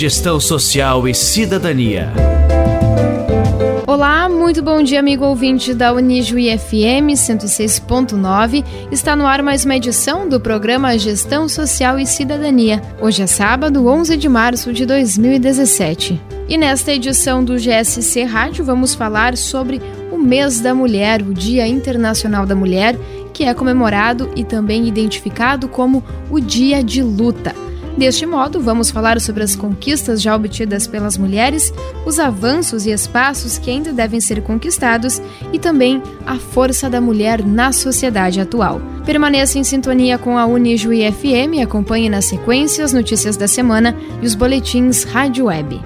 Gestão Social e Cidadania. Olá, muito bom dia, amigo ouvinte da Unijuí FM 106.9. Está no ar mais uma edição do programa Gestão Social e Cidadania. Hoje é sábado, 11 de março de 2017. E nesta edição do GSC Rádio vamos falar sobre o Mês da Mulher, o Dia Internacional da Mulher, que é comemorado e também identificado como o Dia de Luta. Deste modo, vamos falar sobre as conquistas já obtidas pelas mulheres, os avanços e espaços que ainda devem ser conquistados e também a força da mulher na sociedade atual. Permaneça em sintonia com a Unijuí FM e acompanhe na sequência as notícias da semana e os boletins Rádio Web.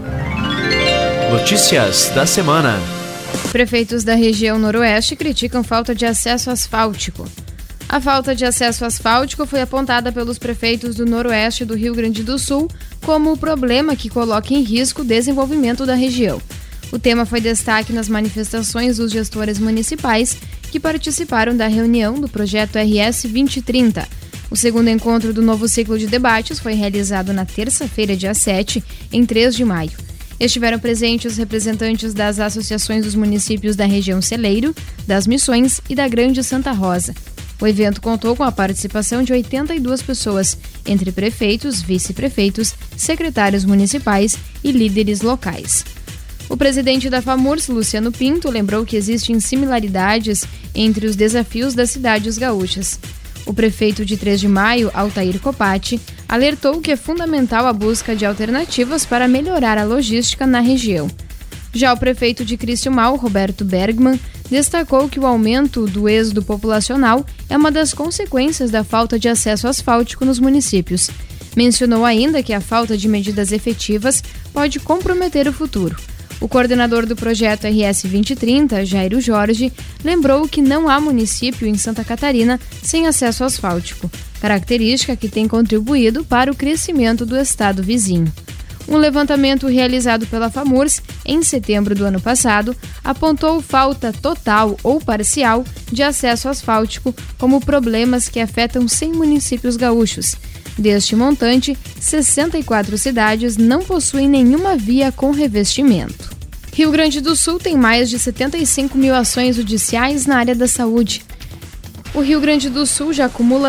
Notícias da semana. Prefeitos da região noroeste criticam falta de acesso asfáltico. A falta de acesso asfáltico foi apontada pelos prefeitos do noroeste do Rio Grande do Sul como o problema que coloca em risco o desenvolvimento da região. O tema foi destaque nas manifestações dos gestores municipais que participaram da reunião do projeto RS 2030. O segundo encontro do novo ciclo de debates foi realizado na terça-feira, dia 7, em 3 de maio. Estiveram presentes os representantes das associações dos municípios da região Celeiro, das Missões e da Grande Santa Rosa. O evento contou com a participação de 82 pessoas, entre prefeitos, vice-prefeitos, secretários municipais e líderes locais. O presidente da FAMURS, Luciano Pinto, lembrou que existem similaridades entre os desafios das cidades gaúchas. O prefeito de 3 de Maio, Altair Copati, alertou que é fundamental a busca de alternativas para melhorar a logística na região. Já o prefeito de Criciúmal, Roberto Bergman, destacou que o aumento do êxodo populacional é uma das consequências da falta de acesso asfáltico nos municípios. Mencionou ainda que a falta de medidas efetivas pode comprometer o futuro. O coordenador do projeto RS 2030, Jairo Jorge, lembrou que não há município em Santa Catarina sem acesso asfáltico, característica que tem contribuído para o crescimento do estado vizinho. Um levantamento realizado pela FAMURS em setembro do ano passado apontou falta total ou parcial de acesso asfáltico como problemas que afetam 100 municípios gaúchos. Deste montante, 64 cidades não possuem nenhuma via com revestimento. Rio Grande do Sul tem mais de 75 mil ações judiciais na área da saúde. O Rio Grande do Sul já acumula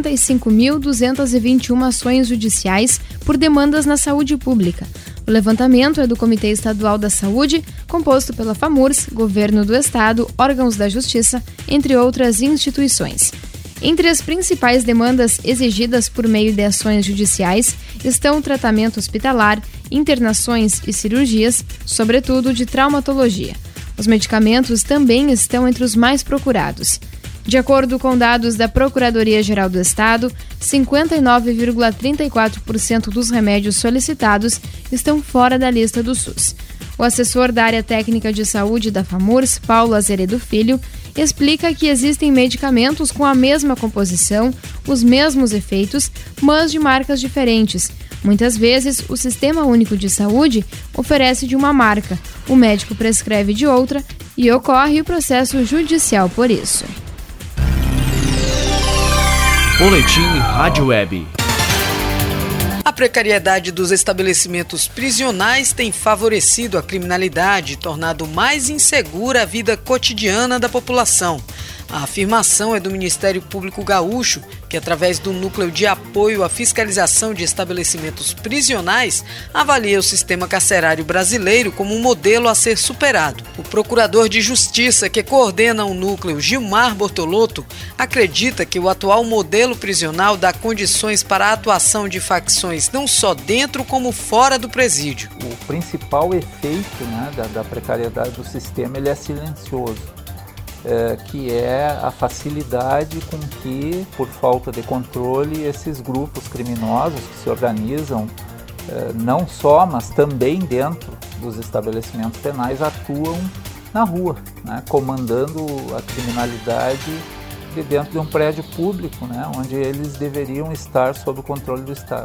75.221 ações judiciais por demandas na saúde pública. O levantamento é do Comitê Estadual da Saúde, composto pela FAMURS, Governo do Estado, órgãos da Justiça, entre outras instituições. Entre as principais demandas exigidas por meio de ações judiciais estão tratamento hospitalar, internações e cirurgias, sobretudo de traumatologia. Os medicamentos também estão entre os mais procurados. De acordo com dados da Procuradoria-Geral do Estado, 59,34% dos remédios solicitados estão fora da lista do SUS. O assessor da área técnica de saúde da FAMURS, Paulo Azeredo Filho, explica que existem medicamentos com a mesma composição, os mesmos efeitos, mas de marcas diferentes. Muitas vezes, o Sistema Único de Saúde oferece de uma marca, o médico prescreve de outra e ocorre o processo judicial por isso. Boletim Rádio Web. A precariedade dos estabelecimentos prisionais tem favorecido a criminalidade e tornado mais insegura a vida cotidiana da população. A afirmação é do Ministério Público Gaúcho, que através do Núcleo de Apoio à Fiscalização de Estabelecimentos Prisionais, avalia o sistema carcerário brasileiro como um modelo a ser superado. O procurador de Justiça que coordena o núcleo, Gilmar Bortolotto, acredita que o atual modelo prisional dá condições para a atuação de facções não só dentro como fora do presídio. O principal efeito, da precariedade do sistema ele é silencioso. Que é a facilidade com que, por falta de controle, esses grupos criminosos que se organizam, não só, mas também dentro dos estabelecimentos penais, atuam na rua, comandando a criminalidade de dentro de um prédio público, onde eles deveriam estar sob o controle do Estado.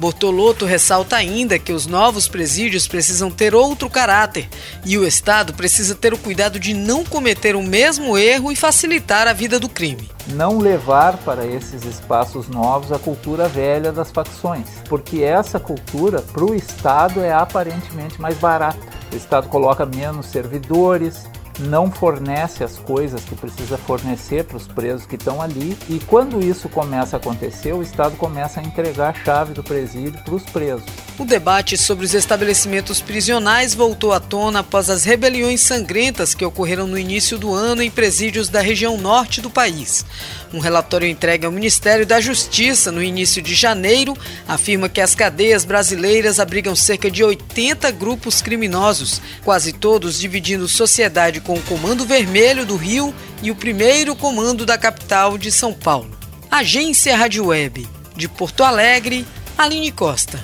Bortolotto ressalta ainda que os novos presídios precisam ter outro caráter e o Estado precisa ter o cuidado de não cometer o mesmo erro e facilitar a vida do crime. Não levar para esses espaços novos a cultura velha das facções, porque essa cultura para o Estado é aparentemente mais barata. O Estado coloca menos servidores, não fornece as coisas que precisa fornecer para os presos que estão ali, e quando isso começa a acontecer, o Estado começa a entregar a chave do presídio para os presos. O debate sobre os estabelecimentos prisionais voltou à tona após as rebeliões sangrentas que ocorreram no início do ano em presídios da região norte do país. Um relatório entregue ao Ministério da Justiça no início de janeiro afirma que as cadeias brasileiras abrigam cerca de 80 grupos criminosos, quase todos dividindo sociedade com o Comando Vermelho do Rio e o 1º Comando da capital de São Paulo. Agência Rádio Web, de Porto Alegre, Aline Costa.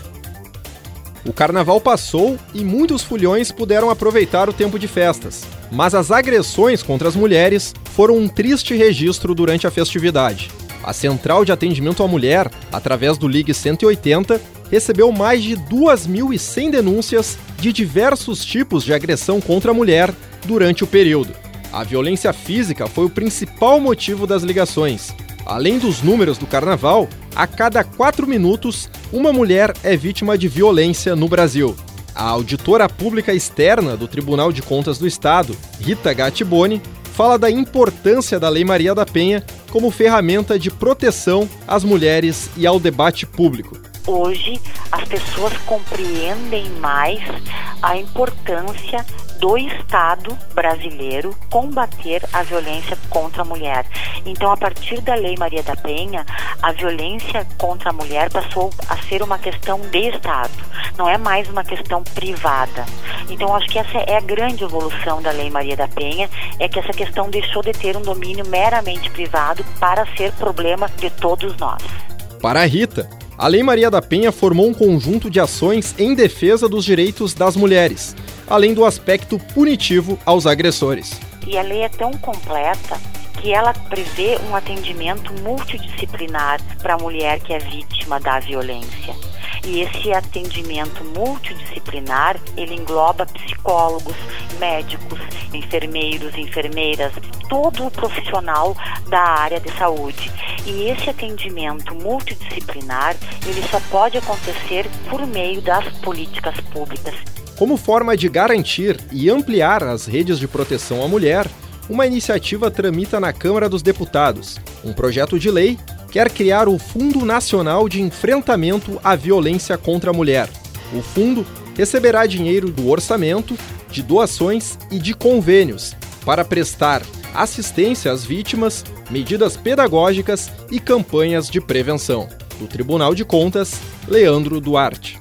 O carnaval passou e muitos fulhões puderam aproveitar o tempo de festas. Mas as agressões contra as mulheres foram um triste registro durante a festividade. A Central de Atendimento à Mulher, através do Ligue 180, recebeu mais de 2.100 denúncias de diversos tipos de agressão contra a mulher durante o período. A violência física foi o principal motivo das ligações. Além dos números do carnaval, a cada 4 minutos, uma mulher é vítima de violência no Brasil. A auditora pública externa do Tribunal de Contas do Estado, Rita Gattiboni, fala da importância da Lei Maria da Penha como ferramenta de proteção às mulheres e ao debate público. Hoje, as pessoas compreendem mais a importância do Estado brasileiro combater a violência contra a mulher. Então, a partir da Lei Maria da Penha, a violência contra a mulher passou a ser uma questão de Estado, não é mais uma questão privada. Então, acho que essa é a grande evolução da Lei Maria da Penha, é que essa questão deixou de ter um domínio meramente privado para ser problema de todos nós. Para a Rita, a Lei Maria da Penha formou um conjunto de ações em defesa dos direitos das mulheres, além do aspecto punitivo aos agressores. E a lei é tão completa que ela prevê um atendimento multidisciplinar para a mulher que é vítima da violência. E esse atendimento multidisciplinar, ele engloba psicólogos, médicos, enfermeiros, enfermeiras, todo o profissional da área de saúde. E esse atendimento multidisciplinar, ele só pode acontecer por meio das políticas públicas. Como forma de garantir e ampliar as redes de proteção à mulher, uma iniciativa tramita na Câmara dos Deputados. Um projeto de lei quer criar o Fundo Nacional de Enfrentamento à Violência contra a Mulher. O fundo receberá dinheiro do orçamento, de doações e de convênios para prestar assistência às vítimas, medidas pedagógicas e campanhas de prevenção. Do Tribunal de Contas, Leandro Duarte.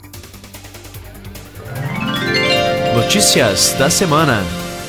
Notícias da semana.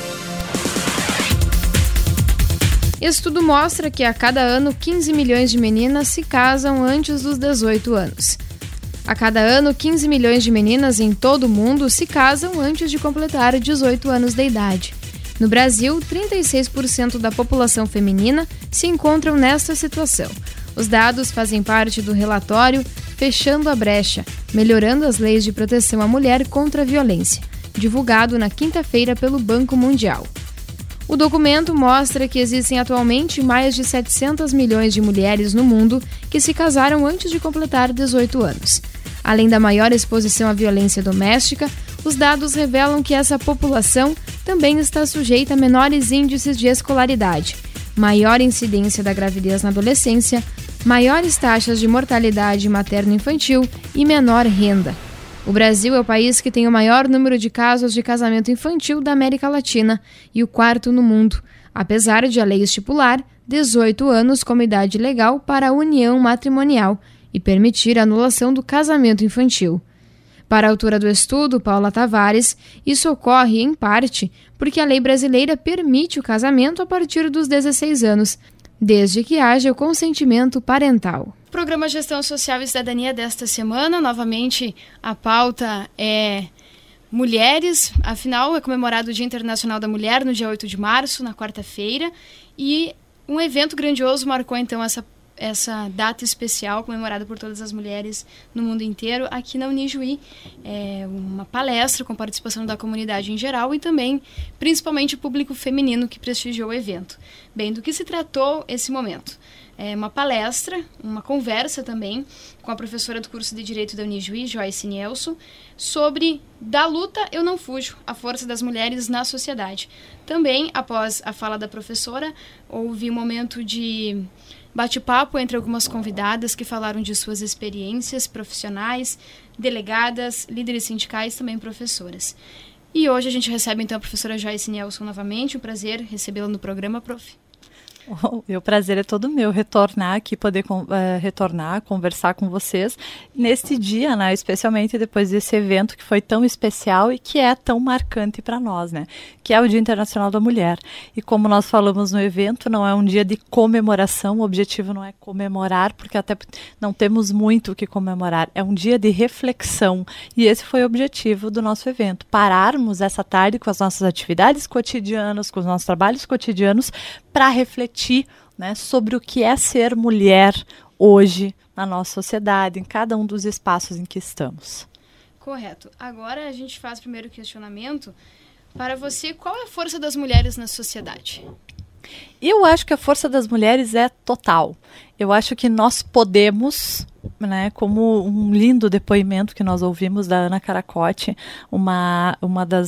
Estudo mostra que a cada ano 15 milhões de meninas se casam antes dos 18 anos. A cada ano 15 milhões de meninas em todo o mundo se casam antes de completar 18 anos de idade. No Brasil, 36% da população feminina se encontram nesta situação. Os dados fazem parte do relatório Fechando a Brecha, melhorando as leis de proteção à mulher contra a violência, divulgado na quinta-feira pelo Banco Mundial. O documento mostra que existem atualmente mais de 700 milhões de mulheres no mundo que se casaram antes de completar 18 anos. Além da maior exposição à violência doméstica, os dados revelam que essa população também está sujeita a menores índices de escolaridade, maior incidência da gravidez na adolescência, maiores taxas de mortalidade materno-infantil e menor renda. O Brasil é o país que tem o maior número de casos de casamento infantil da América Latina e o 4º no mundo, apesar de a lei estipular 18 anos como idade legal para a união matrimonial e permitir a anulação do casamento infantil. Para a autora do estudo, Paula Tavares, isso ocorre, em parte, porque a lei brasileira permite o casamento a partir dos 16 anos, desde que haja o consentimento parental. Programa Gestão Social e Cidadania desta semana, novamente a pauta é mulheres, afinal é comemorado o Dia Internacional da Mulher no dia 8 de março, na quarta-feira, e um evento grandioso marcou então essa essa data especial comemorada por todas as mulheres no mundo inteiro aqui na Unijuí. É uma palestra com participação da comunidade em geral e também, principalmente, o público feminino que prestigiou o evento. Bem, do que se tratou esse momento? É uma palestra, uma conversa também com a professora do curso de Direito da Unijuí, Joyce Nelson, sobre Da Luta Eu Não Fujo, a força das mulheres na sociedade. Também, após a fala da professora, houve um momento de bate-papo entre algumas convidadas que falaram de suas experiências profissionais, delegadas, líderes sindicais, também professoras. E hoje a gente recebe então a professora Joyce Nelson novamente, um prazer recebê-la no programa, prof. O prazer é todo meu retornar aqui, poder conversar com vocês neste dia, né? Especialmente depois desse evento que foi tão especial e que é tão marcante para nós, né? Que é o Dia Internacional da Mulher. E como nós falamos no evento, não é um dia de comemoração, o objetivo não é comemorar, porque até não temos muito o que comemorar, é um dia de reflexão. E esse foi o objetivo do nosso evento, pararmos essa tarde com as nossas atividades cotidianas, com os nossos trabalhos cotidianos, para refletir, né, sobre o que é ser mulher hoje na nossa sociedade, em cada um dos espaços em que estamos. Correto. Agora a gente faz o primeiro questionamento. Para você, qual é a força das mulheres na sociedade? Eu acho que a força das mulheres é total. Eu acho que nós podemos, né, como um lindo depoimento que nós ouvimos da Ana Caracote, uma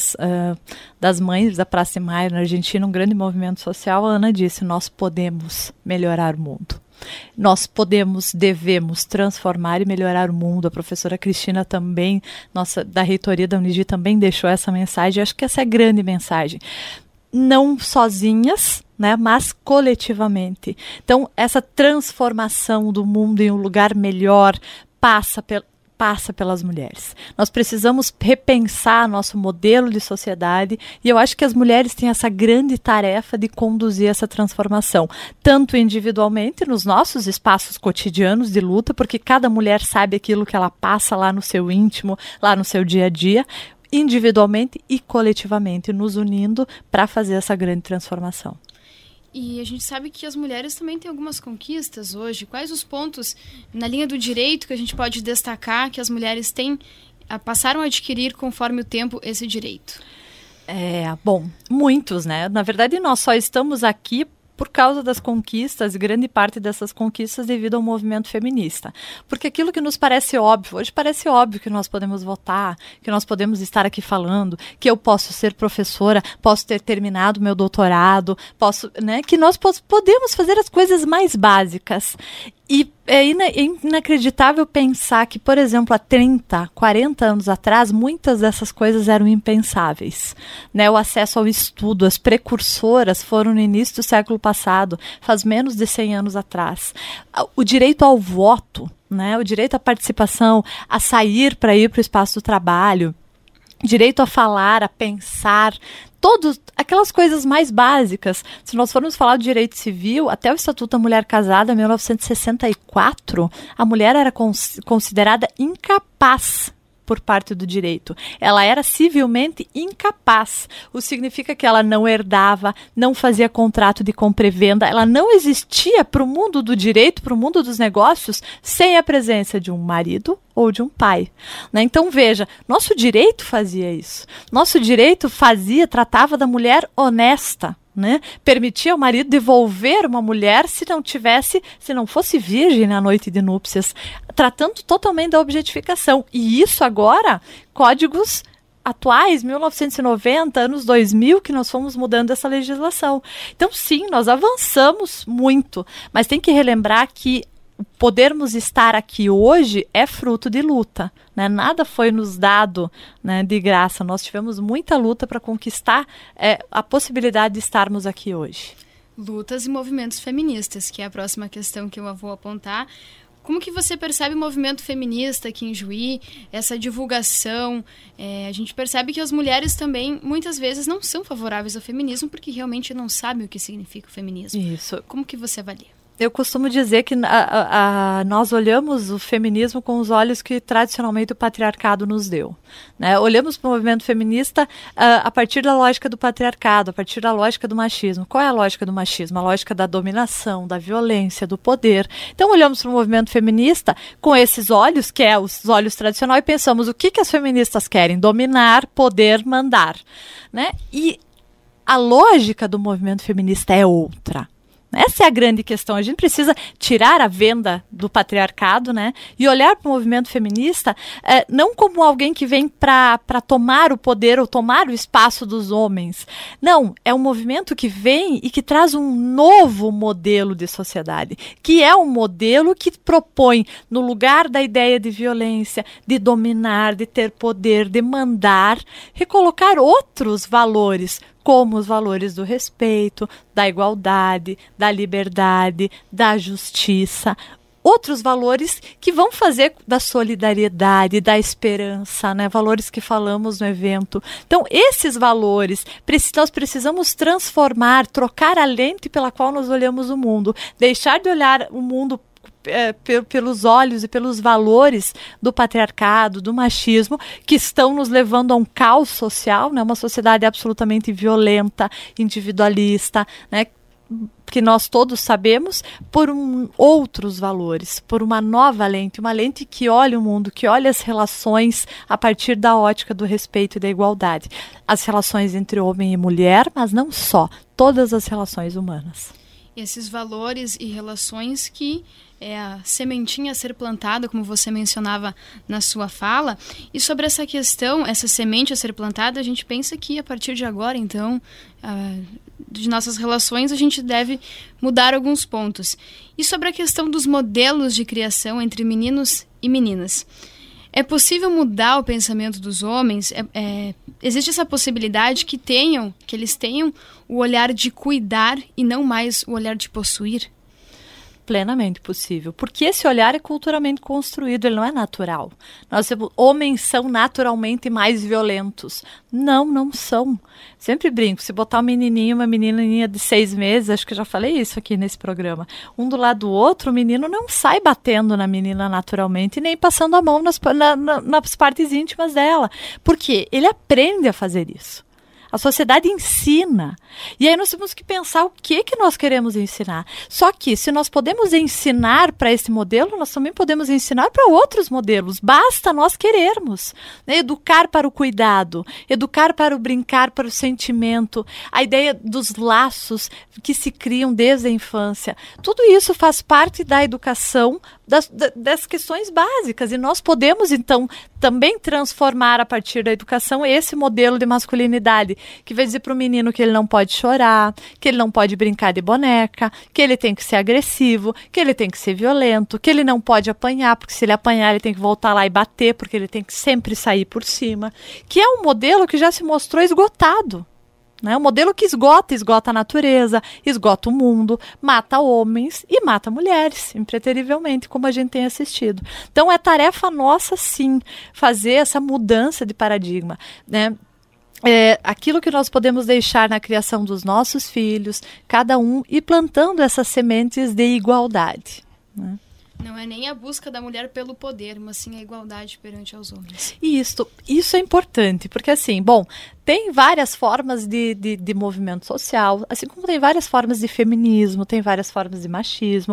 das mães da Praça de Maio na Argentina, um grande movimento social. A Ana disse: nós podemos melhorar o mundo. Nós podemos, devemos transformar e melhorar o mundo. A professora Cristina também, da reitoria da Unijuí, também deixou essa mensagem. Eu acho que essa é a grande mensagem. Não sozinhas, né, mas coletivamente. Então, essa transformação do mundo em um lugar melhor passa pelas mulheres. Nós precisamos repensar nosso modelo de sociedade e eu acho que as mulheres têm essa grande tarefa de conduzir essa transformação, tanto individualmente, nos nossos espaços cotidianos de luta, porque cada mulher sabe aquilo que ela passa lá no seu íntimo, lá no seu dia a dia, individualmente e coletivamente, nos unindo para fazer essa grande transformação. E a gente sabe que as mulheres também têm algumas conquistas hoje. Quais os pontos na linha do direito que a gente pode destacar que as mulheres passaram a adquirir conforme o tempo esse direito? Bom, muitos, né? Na verdade, nós só estamos aqui por causa das conquistas, grande parte dessas conquistas devido ao movimento feminista. Porque aquilo que nos parece óbvio, hoje parece óbvio que nós podemos votar, que nós podemos estar aqui falando, que eu posso ser professora, posso ter terminado meu doutorado, que nós podemos fazer as coisas mais básicas. E é inacreditável pensar que, por exemplo, há 30, 40 anos atrás, muitas dessas coisas eram impensáveis. Né? O acesso ao estudo, as precursoras foram no início do século passado, faz menos de 100 anos atrás. O direito ao voto, né? O direito à participação, a sair para ir para o espaço do trabalho, direito a falar, a pensar, aquelas coisas mais básicas. Se nós formos falar do direito civil, até o Estatuto da Mulher Casada, em 1964, a mulher era considerada incapaz por parte do direito. Ela era civilmente incapaz. O que significa que ela não herdava, não fazia contrato de compra e venda, ela não existia para o mundo do direito, para o mundo dos negócios, sem a presença de um marido ou de um pai. Né? Então, veja, nosso direito fazia isso. Nosso direito tratava da mulher honesta. Né? Permitia ao marido devolver uma mulher se não fosse virgem na noite de núpcias, tratando totalmente da objetificação. E isso agora, códigos atuais, 1990, anos 2000, que nós fomos mudando essa legislação. Então, sim, nós avançamos muito, mas tem que relembrar que podermos estar aqui hoje é fruto de luta, né? Nada foi nos dado, né, de graça. Nós tivemos muita luta para conquistar a possibilidade de estarmos aqui hoje. Lutas e movimentos feministas, que é a próxima questão que eu vou apontar. Como que você percebe o movimento feminista aqui em Juí, essa divulgação? A gente percebe que as mulheres também, muitas vezes, não são favoráveis ao feminismo porque realmente não sabem o que significa o feminismo. Isso. Como que você avalia? Eu costumo dizer que nós olhamos o feminismo com os olhos que tradicionalmente o patriarcado nos deu, né? Olhamos para o movimento feminista a partir da lógica do patriarcado, a partir da lógica do machismo. Qual é a lógica do machismo? A lógica da dominação, da violência, do poder. Então olhamos para o movimento feminista com esses olhos, que é os olhos tradicionais, e pensamos o que as feministas querem? Dominar, poder, mandar, né? E a lógica do movimento feminista é outra. Essa é a grande questão. A gente precisa tirar a venda do patriarcado, né, e olhar para o movimento feminista não como alguém que vem para tomar o poder ou tomar o espaço dos homens. Não, é um movimento que vem e que traz um novo modelo de sociedade, que é um modelo que propõe, no lugar da ideia de violência, de dominar, de ter poder, de mandar, recolocar outros valores, como os valores do respeito, da igualdade, da liberdade, da justiça, outros valores que vão fazer da solidariedade, da esperança, né? Valores que falamos no evento. Então, esses valores, nós precisamos transformar, trocar a lente pela qual nós olhamos o mundo, deixar de olhar o mundo pelos olhos e pelos valores do patriarcado, do machismo, que estão nos levando a um caos social, né? Uma sociedade absolutamente violenta, individualista, né? Que nós todos sabemos, por outros valores, por uma nova lente, uma lente que olha o mundo, que olha as relações a partir da ótica do respeito e da igualdade. As relações entre homem e mulher, mas não só, todas as relações humanas. Esses valores e relações que é a sementinha a ser plantada, como você mencionava na sua fala. E sobre essa questão, essa semente a ser plantada, a gente pensa que a partir de agora, então, de nossas relações, a gente deve mudar alguns pontos. E sobre a questão dos modelos de criação entre meninos e meninas. É possível mudar o pensamento dos homens? Existe essa possibilidade que eles tenham o olhar de cuidar e não mais o olhar de possuir? Plenamente possível, porque esse olhar é culturalmente construído, ele não é natural. Homens são naturalmente mais violentos. Não são. Sempre brinco, se botar um menininho, uma menininha de 6 meses, acho que eu já falei isso aqui nesse programa, um do lado do outro, o menino não sai batendo na menina naturalmente, nem passando a mão nas partes íntimas dela, porque ele aprende a fazer isso. A sociedade ensina. E aí nós temos que pensar o que nós queremos ensinar. Só que se nós podemos ensinar para esse modelo, nós também podemos ensinar para outros modelos. Basta nós querermos. Né? Educar para o cuidado, educar para o brincar, para o sentimento, a ideia dos laços que se criam desde a infância. Tudo isso faz parte da educação, das questões básicas. E nós podemos, então, também transformar a partir da educação esse modelo de masculinidade, que vai dizer para o menino que ele não pode chorar, que ele não pode brincar de boneca, que ele tem que ser agressivo, que ele tem que ser violento, que ele não pode apanhar, porque se ele apanhar ele tem que voltar lá e bater, porque ele tem que sempre sair por cima, que é um modelo que já se mostrou esgotado. Né? Um modelo que esgota a natureza, esgota o mundo, mata homens e mata mulheres, impreterivelmente, como a gente tem assistido. Então é tarefa nossa, sim, fazer essa mudança de paradigma, né? Aquilo que nós podemos deixar na criação dos nossos filhos, cada um, e plantando essas sementes de igualdade. Né? Não é nem a busca da mulher pelo poder, mas sim a igualdade perante aos homens. Isso é importante, porque assim, tem várias formas de movimento social, assim como tem várias formas de feminismo, tem várias formas de machismo.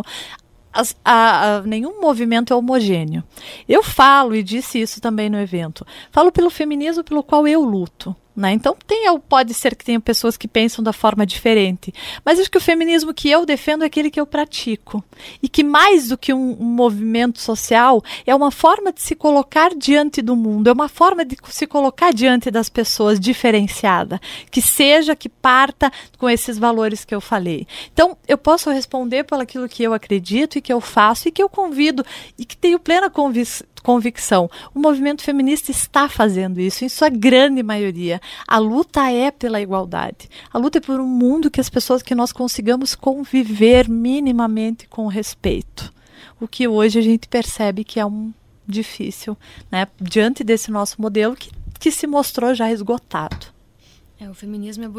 Nenhum movimento é homogêneo. Eu falo, e disse isso também no evento, falo pelo feminismo pelo qual eu luto. Né? Então pode ser que tenha pessoas que pensam da forma diferente, mas acho que o feminismo que eu defendo é aquele que eu pratico, e que mais do que um movimento social é uma forma de se colocar diante do mundo, é uma forma de se colocar diante das pessoas diferenciada, que parta com esses valores que eu falei. Então eu posso responder por aquilo que eu acredito e que eu faço e que eu convido e que tenho plena convicção. O movimento feminista está fazendo isso, em sua grande maioria. A luta é pela igualdade. A luta é por um mundo que nós consigamos conviver minimamente com respeito. O que hoje a gente percebe que é difícil, né? Diante desse nosso modelo que se mostrou já esgotado. O feminismo é busca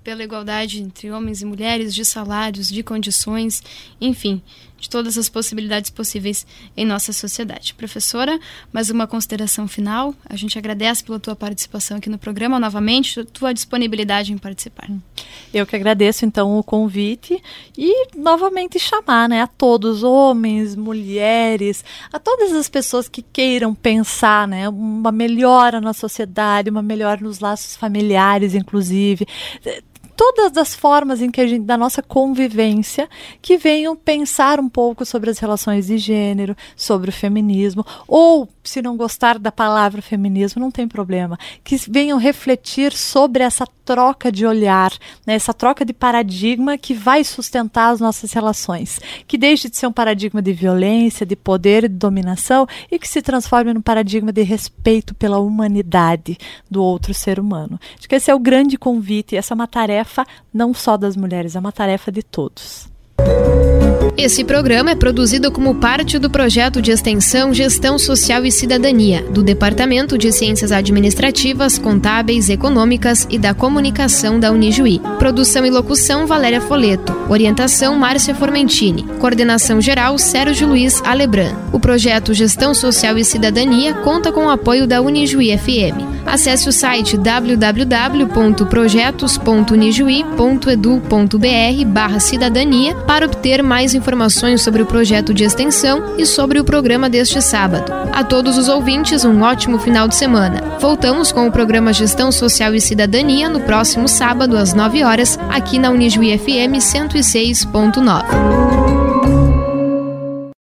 pela igualdade entre homens e mulheres, de salários, de condições, enfim, de todas as possibilidades possíveis em nossa sociedade. Professora, mais uma consideração final. A gente agradece pela tua participação aqui no programa, novamente, tua disponibilidade em participar. Eu que agradeço, então, o convite e, novamente, chamar, né, a todos, homens, mulheres, a todas as pessoas que queiram pensar, né, uma melhora na sociedade, uma melhora nos laços familiares, inclusive, todas as formas em que da nossa convivência, que venham pensar um pouco sobre as relações de gênero, sobre o feminismo, ou, se não gostar da palavra feminismo, não tem problema, que venham refletir sobre essa troca de olhar, né, essa troca de paradigma que vai sustentar as nossas relações, que deixe de ser um paradigma de violência, de poder e de dominação, e que se transforme num paradigma de respeito pela humanidade do outro ser humano. Acho que esse é o grande convite, essa é uma tarefa não só das mulheres, é uma tarefa de todos. Esse programa é produzido como parte do projeto de extensão Gestão Social e Cidadania, do Departamento de Ciências Administrativas, Contábeis, Econômicas e da Comunicação da Unijuí. Produção e locução, Valéria Foleto. Orientação, Márcia Formentini. Coordenação geral, Sérgio Luiz Alebran. O projeto Gestão Social e Cidadania conta com o apoio da Unijuí FM. Acesse o site www.projetos.unijuí.edu.br/cidadania para obter mais informações sobre o projeto de extensão e sobre o programa deste sábado. A todos os ouvintes, um ótimo final de semana. Voltamos com o programa Gestão Social e Cidadania no próximo sábado, às 9 horas, aqui na Unijuí FM 106.9.